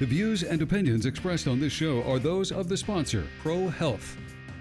The views and opinions expressed on this show are those of the sponsor, Pro Health.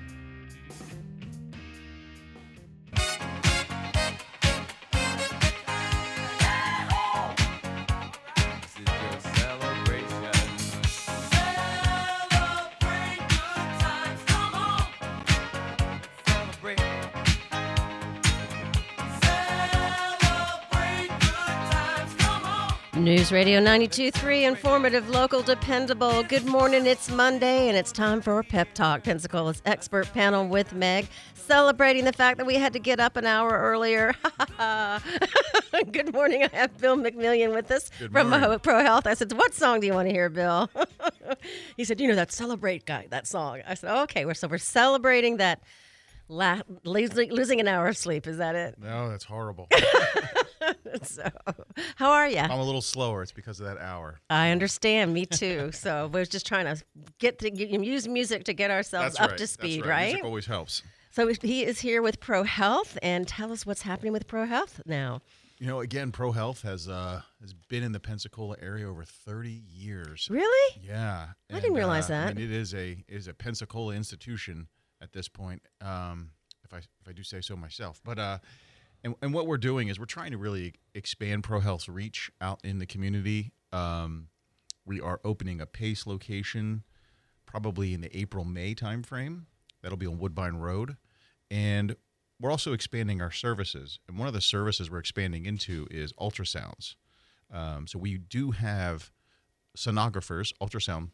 News Radio 92.3, informative, local, dependable. Good morning, it's Monday, and it's time for Pep Talk, Pensacola's expert panel with Meg, celebrating the fact that we had to get up an hour earlier. Good morning, I have Bill McMillian with us from Pro Health. I said, what song do you want to hear, Bill? He said, that Celebrate guy, that song. I said, okay, we're celebrating that losing an hour of sleep, is that it? No, that's horrible. So, how are you? I'm a little slower. It's because of that hour. I understand. Me too. So we're just trying to use music to get ourselves up to speed, That's right? Music always helps. So he is here with Pro Health, and tell us what's happening with Pro Health now. Again, Pro Health has been in the Pensacola area over 30 years. Really? Yeah. I didn't realize that. It is a Pensacola institution at this point, if I do say so myself. But And what we're doing is we're trying to really expand Pro Health's reach out in the community. We are opening a PACE location probably in the April-May timeframe. That'll be on Woodbine Road. And we're also expanding our services. And one of the services we're expanding into is ultrasounds. So we do have sonographers, ultrasound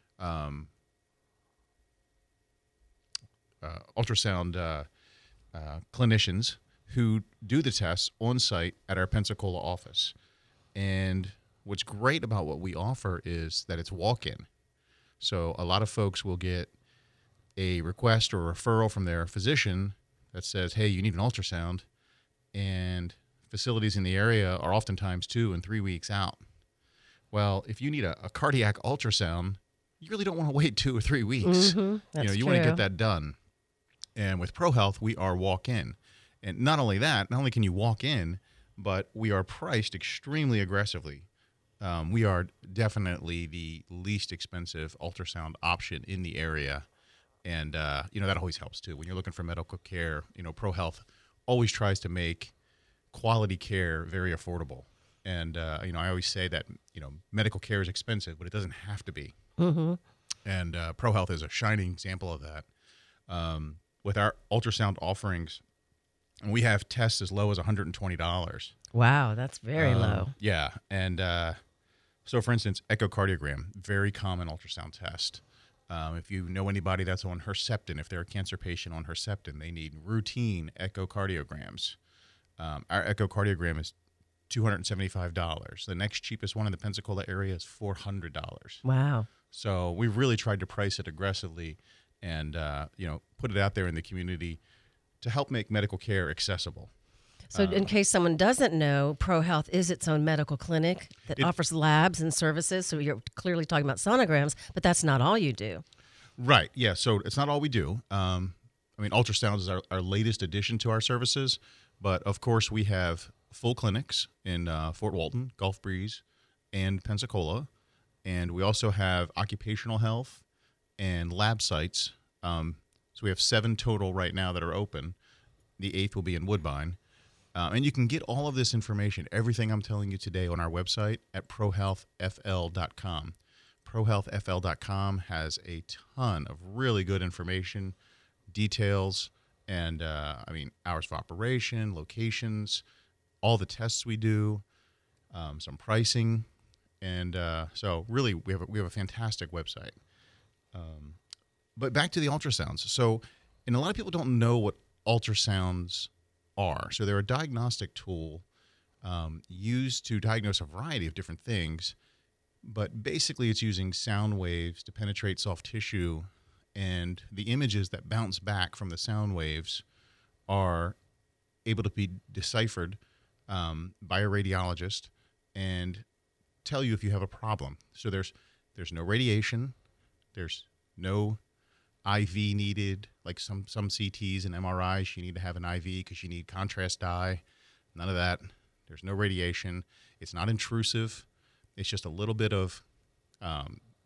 clinicians who do the tests on site at our Pensacola office. And what's great about what we offer is that it's walk-in. So a lot of folks will get a request or a referral from their physician that says, hey, you need an ultrasound. And facilities in the area are oftentimes 2 and 3 weeks out. Well, if you need a cardiac ultrasound, you really don't want to wait 2 or 3 weeks. Mm-hmm. That's you want to get that done. And with Pro Health, we are walk-in. And not only that, not only can you walk in, but we are priced extremely aggressively. We are definitely the least expensive ultrasound option in the area. And, that always helps, too. When you're looking for medical care, Pro Health always tries to make quality care very affordable. And, I always say that, medical care is expensive, but it doesn't have to be. Mm-hmm. And Pro Health is a shining example of that. With our ultrasound offerings, and we have tests as low as $120. Wow, that's very low. Yeah, and so for instance, echocardiogram, very common ultrasound test. If you know anybody that's on Herceptin, if they're a cancer patient on Herceptin, they need routine echocardiograms. Our echocardiogram is $275. The next cheapest one in the Pensacola area is $400. Wow. So we've really tried to price it aggressively and put it out there in the community to help make medical care accessible. So in case someone doesn't know, Pro Health is its own medical clinic that offers labs and services. So you're clearly talking about sonograms, but that's not all you do. Right. Yeah. So it's not all we do. Ultrasound is our latest addition to our services. But, of course, we have full clinics in Fort Walton, Gulf Breeze, and Pensacola. And we also have occupational health and lab sites. So we have 7 total right now that are open. The 8th will be in Woodbine. And you can get all of this information, everything I'm telling you today, on our website at prohealthfl.com. Prohealthfl.com has a ton of really good information, details, and hours of operation, locations, all the tests we do, some pricing. And so really we have a fantastic website. But back to the ultrasounds. So, and a lot of people don't know what ultrasounds are. So they're a diagnostic tool used to diagnose a variety of different things. But basically it's using sound waves to penetrate soft tissue, and the images that bounce back from the sound waves are able to be deciphered by a radiologist and tell you if you have a problem. So there's no radiation, there's no IV needed, like some CTs and MRIs, you need to have an IV because you need contrast dye. None of that. There's no radiation. It's not intrusive. It's just a little bit of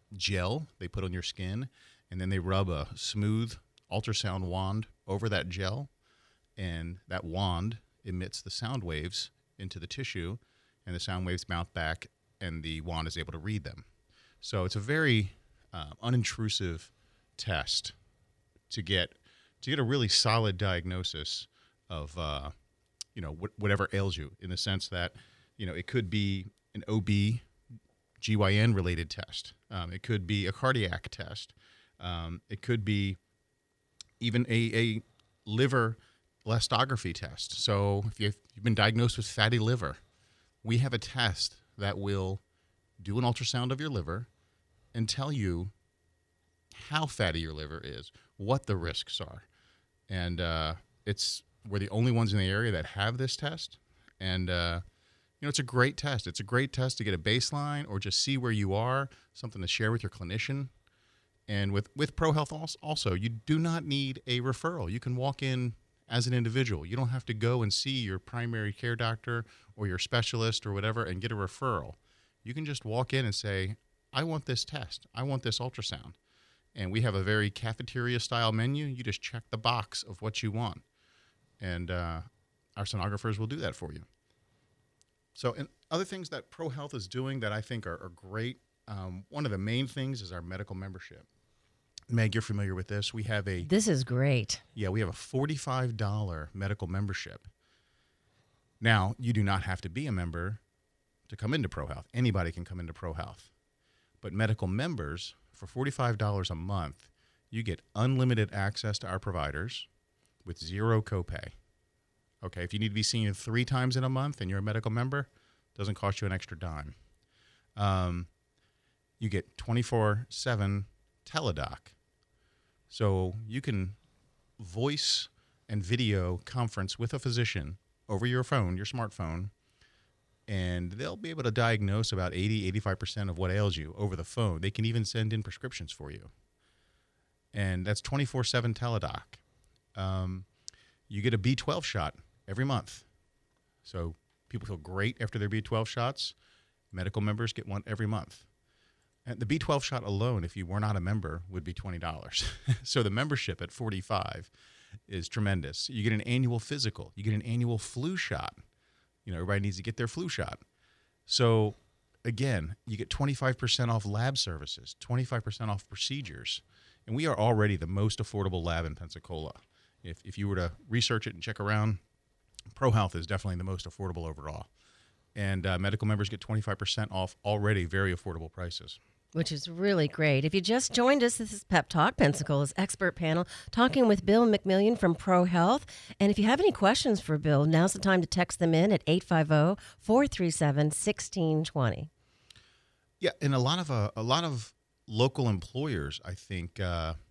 gel they put on your skin, and then they rub a smooth ultrasound wand over that gel, and that wand emits the sound waves into the tissue, and the sound waves mount back, and the wand is able to read them. So it's a very unintrusive test to get a really solid diagnosis of whatever ails you, in the sense that it could be an OB/GYN related test. It could be a cardiac test. It could be even a liver elastography test. So if you've been diagnosed with fatty liver, we have a test that will do an ultrasound of your liver and tell you how fatty your liver is, what the risks are. And we're the only ones in the area that have this test. And it's a great test. It's a great test to get a baseline or just see where you are, something to share with your clinician. And with ProHealth also, you do not need a referral. You can walk in as an individual. You don't have to go and see your primary care doctor or your specialist or whatever and get a referral. You can just walk in and say, I want this test. I want this ultrasound. And we have a very cafeteria-style menu. You just check the box of what you want. And our sonographers will do that for you. So, and other things that ProHealth is doing that I think are great, one of the main things is our medical membership. Meg, you're familiar with this. This is great. Yeah, we have a $45 medical membership. Now, you do not have to be a member to come into ProHealth. Anybody can come into ProHealth. But medical members, for $45 a month, you get unlimited access to our providers with zero copay. Okay, if you need to be seen 3 times in a month and you're a medical member, it doesn't cost you an extra dime. You get 24/7 teledoc. So you can voice and video conference with a physician over your phone, your smartphone, and they'll be able to diagnose about 80-85% of what ails you over the phone. They can even send in prescriptions for you. And that's 24/7 teledoc. You get a B12 shot every month. So people feel great after their B12 shots. Medical members get one every month. And the B12 shot alone, if you were not a member, would be $20. So the membership at $45 is tremendous. You get an annual physical. You get an annual flu shot. Everybody needs to get their flu shot. So, again, you get 25% off lab services, 25% off procedures. And we are already the most affordable lab in Pensacola. If you were to research it and check around, ProHealth is definitely the most affordable overall. And medical members get 25% off already very affordable prices. Which is really great. If you just joined us, this is Pep Talk, Pensacola's expert panel, talking with Bill McMillian from ProHealth. And if you have any questions for Bill, now's the time to text them in at 850-437-1620. Yeah, and a lot of local employers, I think,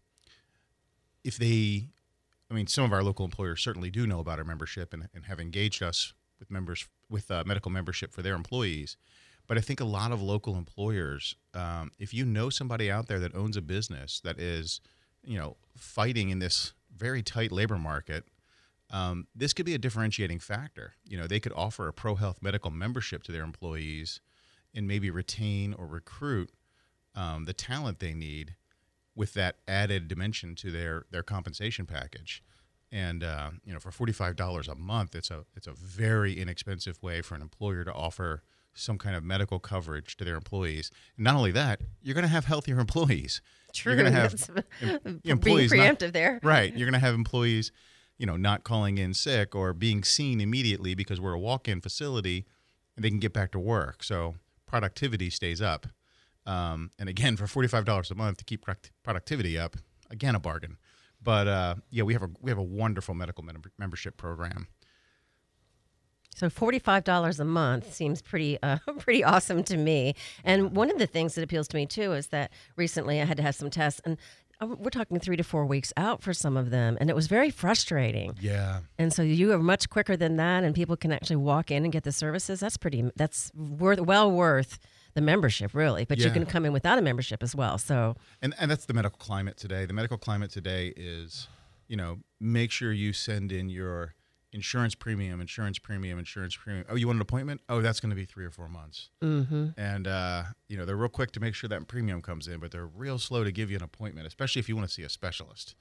some of our local employers certainly do know about our membership and have engaged us with medical membership for their employees. But I think a lot of local employers, if you know somebody out there that owns a business that is, fighting in this very tight labor market, this could be a differentiating factor. They could offer a ProHealth medical membership to their employees and maybe retain or recruit the talent they need with that added dimension to their compensation package. And for $45 a month, it's a very inexpensive way for an employer to offer some kind of medical coverage to their employees. And not only that, you're going to have healthier employees. True. You're going to have employees being preemptive there. Right. You're going to have employees, not calling in sick or being seen immediately because we're a walk-in facility, and they can get back to work. So productivity stays up. And again, for $45 a month to keep productivity up, again, a bargain. But we have a wonderful medical membership program. So $45 a month seems pretty awesome to me. And one of the things that appeals to me too is that recently I had to have some tests, and we're talking 3 to 4 weeks out for some of them, and it was very frustrating. Yeah. And so you are much quicker than that, and people can actually walk in and get the services. That's well worth the membership, really. But you can come in without a membership as well. So and that's the medical climate today. The medical climate today is, make sure you send in your insurance premium. Oh, you want an appointment? Oh, that's going to be 3 or 4 months. Mm-hmm. And, they're real quick to make sure that premium comes in, but they're real slow to give you an appointment, especially if you want to see a specialist.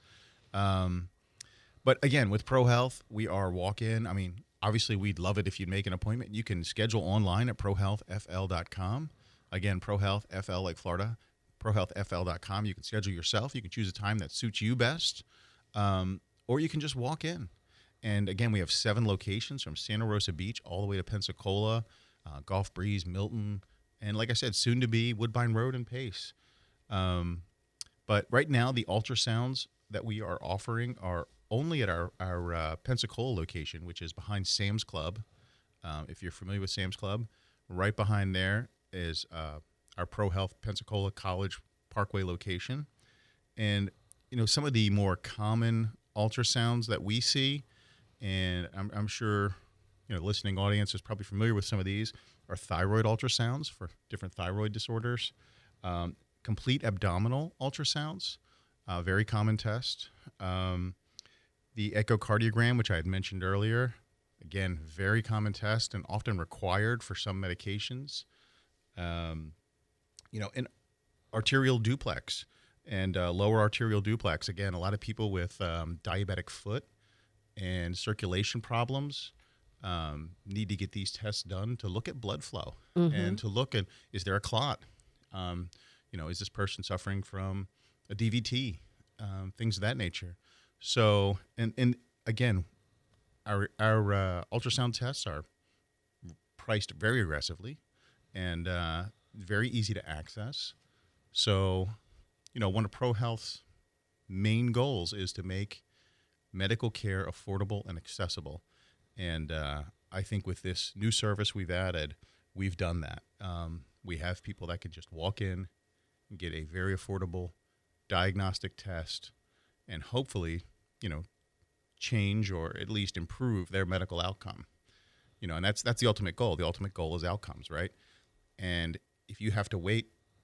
But again, with ProHealth, we are walk-in. I mean, obviously, we'd love it if you'd make an appointment. You can schedule online at prohealthfl.com. Again, ProHealthFL like Florida, prohealthfl.com. You can schedule yourself. You can choose a time that suits you best, or you can just walk in. And again, we have 7 locations from Santa Rosa Beach all the way to Pensacola, Gulf Breeze, Milton, and like I said, soon to be Woodbine Road and Pace. But right now, the ultrasounds that we are offering are only at our Pensacola location, which is behind Sam's Club. If you're familiar with Sam's Club, right behind there is our ProHealth Pensacola College Parkway location. And, some of the more common ultrasounds that we see, and I'm sure, the listening audience is probably familiar with some of these, are thyroid ultrasounds for different thyroid disorders, complete abdominal ultrasounds, very common test. The echocardiogram, which I had mentioned earlier, again, very common test and often required for some medications. And arterial duplex and lower arterial duplex. Again, a lot of people with diabetic foot and circulation problems need to get these tests done to look at blood flow and to look at, is there a clot? Is this person suffering from a DVT? Things of that nature. So, and again, our ultrasound tests are priced very aggressively and very easy to access. So, one of ProHealth's main goals is to make medical care affordable and accessible. And I think with this new service we've added, we've done that. We have people that can just walk in and get a very affordable diagnostic test and hopefully, change or at least improve their medical outcome. And that's the ultimate goal. The ultimate goal is outcomes, right? And if you have to wait,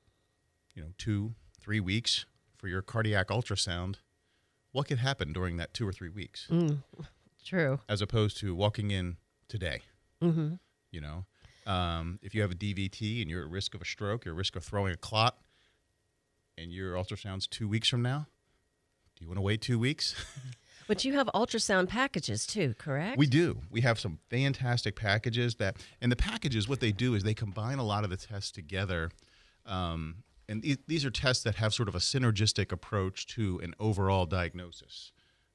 2-3 weeks for your cardiac ultrasound, what could happen during that 2 or 3 weeks? True. As opposed to walking in today. Mm-hmm. If you have a DVT and you're at risk of a stroke, you're at risk of throwing a clot, and your ultrasound's 2 weeks from now, do you want to wait 2 weeks? But you have ultrasound packages too, correct? We do. We have some fantastic packages and the packages, what they do is they combine a lot of the tests together. And these are tests that have sort of a synergistic approach to an overall diagnosis.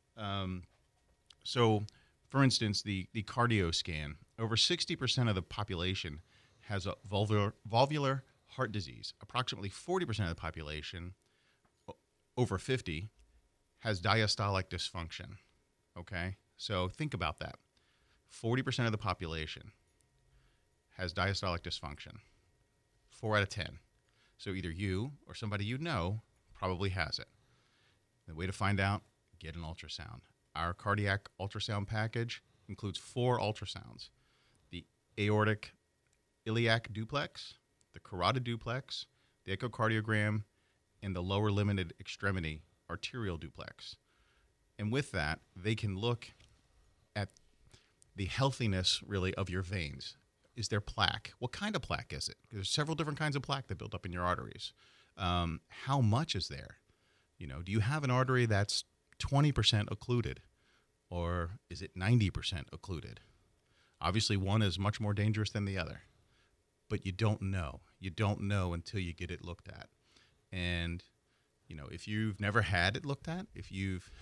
So, for instance, the cardio scan, over 60% of the population has a valvular heart disease. Approximately 40% of the population, over 50, has diastolic dysfunction. Okay? So think about that. 40% of the population has diastolic dysfunction. 4 out of 10. So either you or somebody you know probably has it. The way to find out, get an ultrasound. Our cardiac ultrasound package includes 4 ultrasounds: the aortic iliac duplex, the carotid duplex, the echocardiogram, and the lower limited extremity arterial duplex. And with that, they can look at the healthiness, really, of your veins. Is there plaque? What kind of plaque is it? There's several different kinds of plaque that build up in your arteries. How much is there? Do you have an artery that's 20% occluded, or is it 90% occluded? Obviously, one is much more dangerous than the other, but you don't know. You don't know until you get it looked at. And, if you've never had it looked at, if you've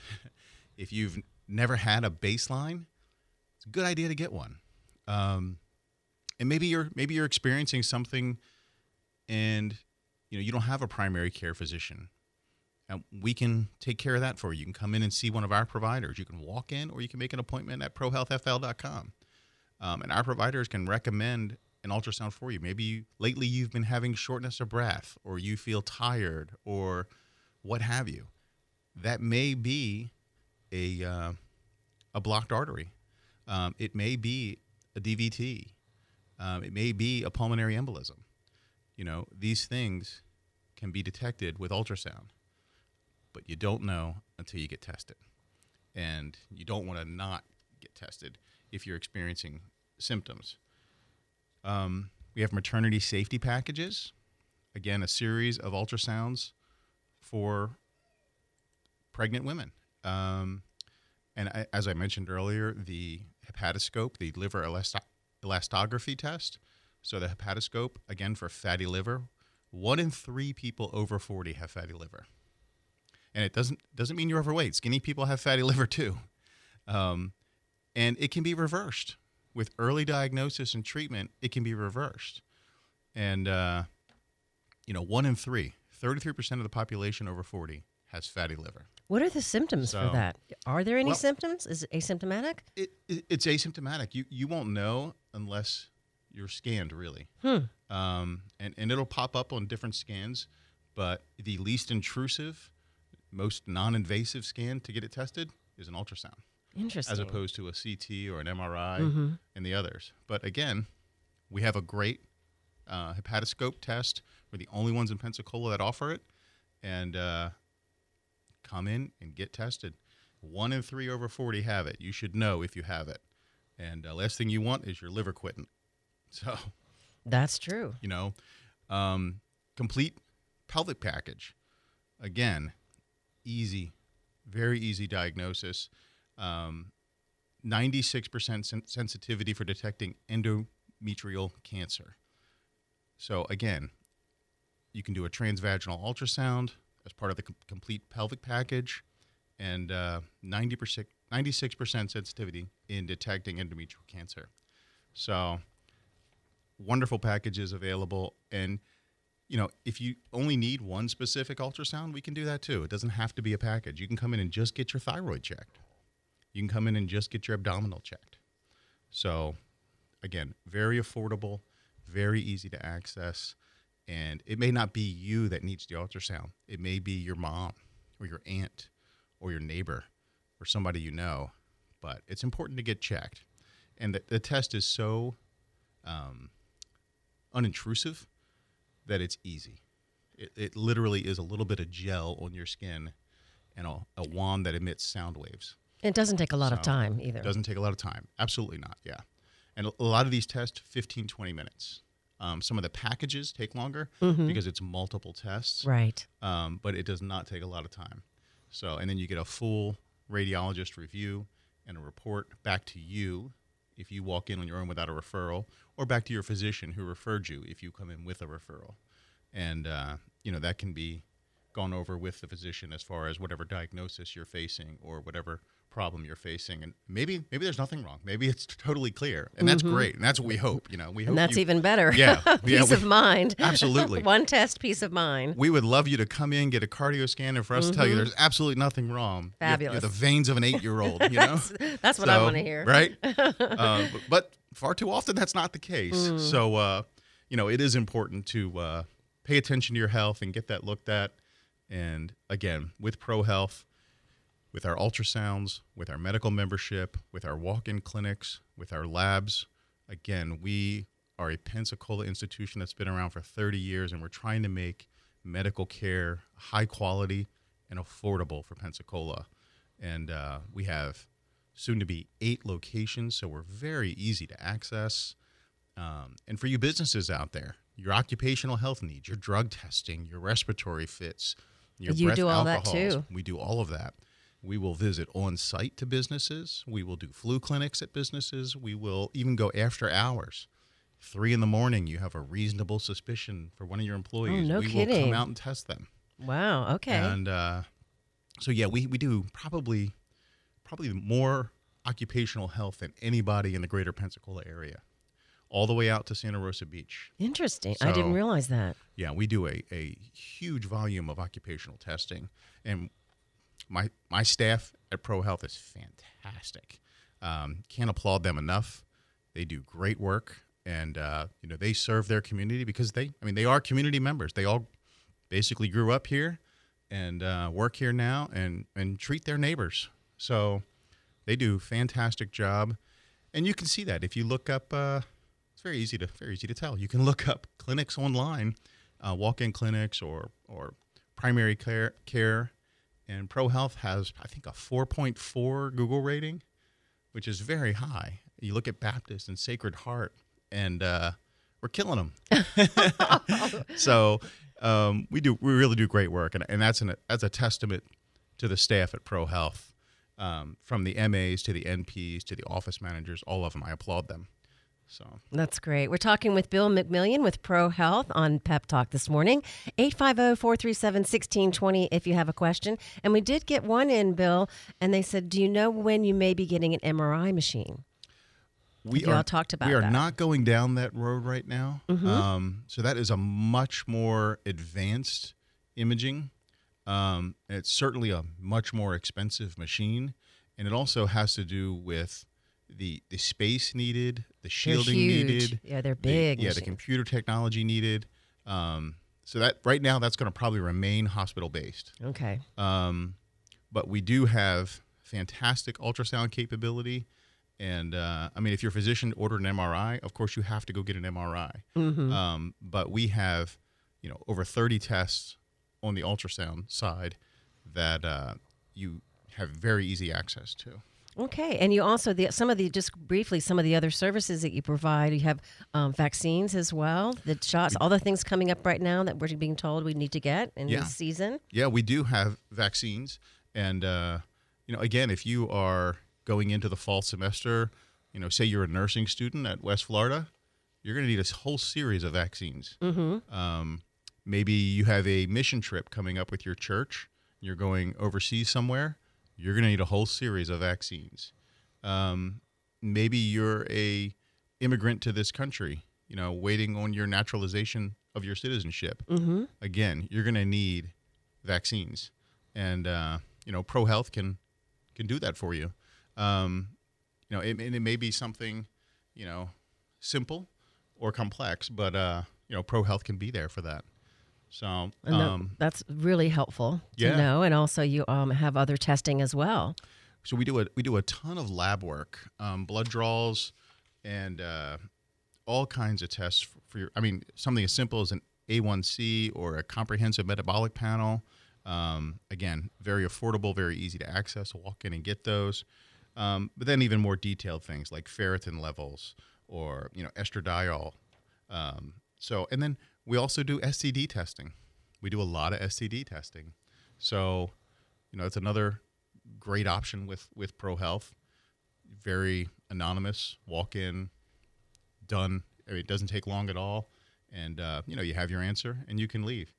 never had a baseline, it's a good idea to get one. And maybe you're experiencing something, and you don't have a primary care physician. And we can take care of that for you. You can come in and see one of our providers. You can walk in, or you can make an appointment at prohealthfl.com. And our providers can recommend an ultrasound for you. Maybe lately you've been having shortness of breath, or you feel tired, or what have you. That may be a blocked artery. It may be a DVT. It may be a pulmonary embolism. These things can be detected with ultrasound, but you don't know until you get tested. And you don't want to not get tested if you're experiencing symptoms. We have maternity safety packages. Again, a series of ultrasounds for pregnant women. As I mentioned earlier, the hepatoscope, the liver elastography test. So the hepatoscope, again, for fatty liver. 1 in 3 people over 40 have fatty liver. And it doesn't mean you're overweight. Skinny people have fatty liver too. And it can be reversed. With early diagnosis and treatment, it can be reversed. And, 1 in 3, 33% of the population over 40 has fatty liver. What are the symptoms for that? Are there any symptoms? Is it asymptomatic? It's asymptomatic. You won't know unless you're scanned, really. And it'll pop up on different scans, but the least intrusive, most non-invasive scan to get it tested is an ultrasound. Interesting. As opposed to a CT or an MRI and the others. But again, we have a great hepatoscope test. We're the only ones in Pensacola that offer it. And come in and get tested. 1 in 3 over 40 have it. You should know if you have it. And last thing you want is your liver quitting. So that's true. Complete pelvic package. Again, easy, very easy diagnosis. 96% sensitivity for detecting endometrial cancer. So again, you can do a transvaginal ultrasound as part of the complete pelvic package, and 96% sensitivity in detecting endometrial cancer. So wonderful packages available. And, if you only need one specific ultrasound, we can do that too. It doesn't have to be a package. You can come in and just get your thyroid checked. You can come in and just get your abdominal checked. So, again, very affordable, very easy to access. And it may not be you that needs the ultrasound. It may be your mom or your aunt or your neighbor or somebody you know. But it's important to get checked. And the test is so unintrusive that it's easy. It literally is a little bit of gel on your skin and a wand that emits sound waves. It doesn't take a lot of time either. It doesn't take a lot of time. Absolutely not, yeah. And a lot of these tests, 15, 20 minutes. Some of the packages take longer because it's multiple tests. Right. But it does not take a lot of time. So, and then you get a full radiologist review and a report back to you if you walk in on your own without a referral, or back to your physician who referred you if you come in with a referral. And, that can be gone over with the physician as far as whatever diagnosis you're facing or whatever problem you're facing. And maybe there's nothing wrong. Maybe it's totally clear. And that's great. And that's what we hope. We hope. And that's even better. Yeah. Peace of mind. Absolutely. One test, peace of mind. We would love you to come in, get a cardio scan, and for us to tell you there's absolutely nothing wrong. Fabulous. You're the veins of an 8-year-old, That's what I want to hear. Right? But far too often that's not the case. So, it is important to pay attention to your health and get that looked at. And again, with ProHealth, with our ultrasounds, with our medical membership, with our walk-in clinics, with our labs, again, we are a Pensacola institution that's been around for 30 years, and we're trying to make medical care high quality and affordable for Pensacola. And we have soon to be 8 locations, so we're very easy to access. And for you businesses out there, your occupational health needs, your drug testing, your respiratory fits, your You breath do all that alcohols, too. we do all of that. We will visit on-site to businesses. We will do flu clinics at businesses. We will even go after hours. 3 a.m, you have a reasonable suspicion for one of your employees. No we kidding. will come out and test them. Wow, okay. And so, yeah, we do probably more occupational health than anybody in the greater Pensacola area, all the way out to Santa Rosa Beach. Interesting. I didn't realize that. Yeah, we do a huge volume of occupational testing. And my staff at ProHealth is fantastic. Can't applaud them enough. They do great work, and they serve their community because they are community members. They all basically grew up here and work here now and treat their neighbors. So they do a fantastic job, and you can see that if you look up. It's very easy to tell. You can look up clinics online, walk-in clinics or primary care. And ProHealth has, I think, a 4.4 Google rating. which is very high. You look at Baptist and Sacred Heart, and we're killing them. So we really do great work, and that's a testament to the staff at ProHealth, from the MAs to the NPs to the office managers, all of them. I applaud them. So that's great. We're talking with Bill McMillian with ProHealth on Pep Talk this morning. 850-437-1620 if you have a question. And we did get one in, Bill, and they said, do you know when you may be getting an MRI machine? We all talked about that. We are not going down that road right now. So that is a much more advanced imaging. And it's certainly a much more expensive machine. And it also has to do with the space needed, the shielding needed. Yeah, they're big. The computer technology needed. So that right now, that's going to probably remain hospital-based. Okay. But we do have fantastic ultrasound capability. And, if your physician ordered an MRI, of course you have to go get an MRI. But we have, over 30 tests on the ultrasound side that you have very easy access to. Okay, and you also some of the other services that you provide. You have vaccines as well, the shots, all the things coming up right now that we're being told we need to get in this season. Yeah, we do have vaccines, and again, if you are going into the fall semester, say you're a nursing student at West Florida, you're going to need a whole series of vaccines. Maybe you have a mission trip coming up with your church. You're going overseas somewhere. You're going to need a whole series of vaccines. Maybe you're a immigrant to this country, waiting on your naturalization of your citizenship. Again, you're going to need vaccines, and ProHealth can do that for you. It may be something, simple or complex, but ProHealth can be there for that. So that's really helpful to know, and also you have other testing as well. So we do a ton of lab work, blood draws, and all kinds of tests for your. Something as simple as an A1C or a comprehensive metabolic panel. Again, very affordable, very easy to access. Walk in and get those. But then even more detailed things like ferritin levels or estradiol. And then we also do STD testing. We do a lot of STD testing. So, it's another great option with ProHealth. Very anonymous, walk in, done. It doesn't take long at all. And, you have your answer and you can leave.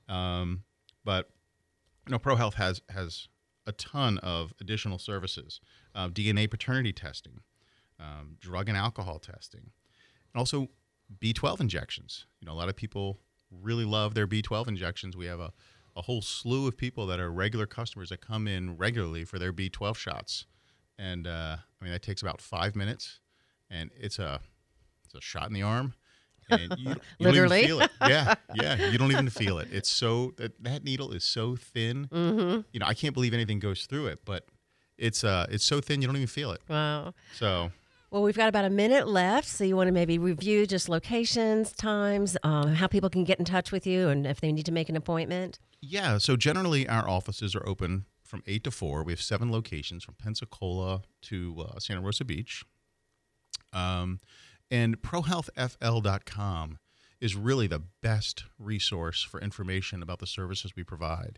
But ProHealth has a ton of additional services. DNA paternity testing, drug and alcohol testing, and also B12 injections. A lot of people really love their B12 injections. We have a whole slew of people that are regular customers that come in regularly for their B12 shots. And that takes about 5 minutes, and it's a shot in the arm. And you Literally. don't even feel it. Yeah. You don't even feel it. It's so that needle is so thin. I can't believe anything goes through it, but it's so thin you don't even feel it. Wow. So. Well, we've got about a minute left, so you want to maybe review just locations, times, how people can get in touch with you, and if they need to make an appointment. Yeah. So generally, our offices are open from 8 to 4. We have 7 locations from Pensacola to Santa Rosa Beach. And ProHealthFL.com is really the best resource for information about the services we provide.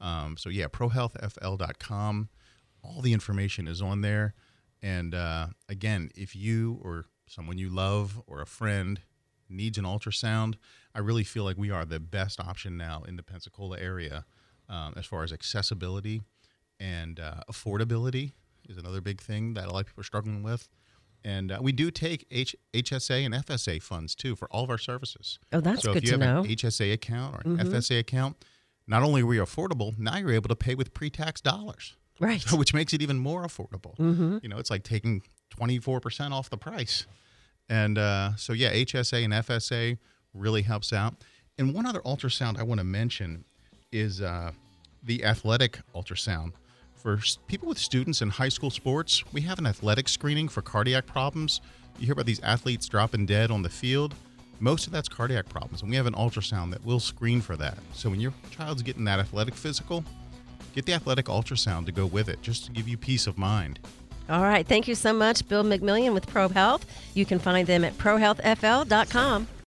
ProHealthFL.com, all the information is on there. And again, if you or someone you love or a friend needs an ultrasound, I really feel like we are the best option now in the Pensacola area as far as accessibility and affordability is another big thing that a lot of people are struggling with. And we do take HSA and FSA funds, too, for all of our services. Oh, that's good to know. So if you have an HSA account or an FSA account, not only are we affordable, now you're able to pay with pre-tax dollars. Right. So, which makes it even more affordable. It's like taking 24% off the price. And HSA and FSA really helps out. And one other ultrasound I want to mention is the athletic ultrasound. For people with students in high school sports, we have an athletic screening for cardiac problems. You hear about these athletes dropping dead on the field. Most of that's cardiac problems, and we have an ultrasound that will screen for that. So when your child's getting that athletic physical, get the athletic ultrasound to go with it, just to give you peace of mind. All right. Thank you so much, Bill McMillian with Probe Health. You can find them at prohealthfl.com.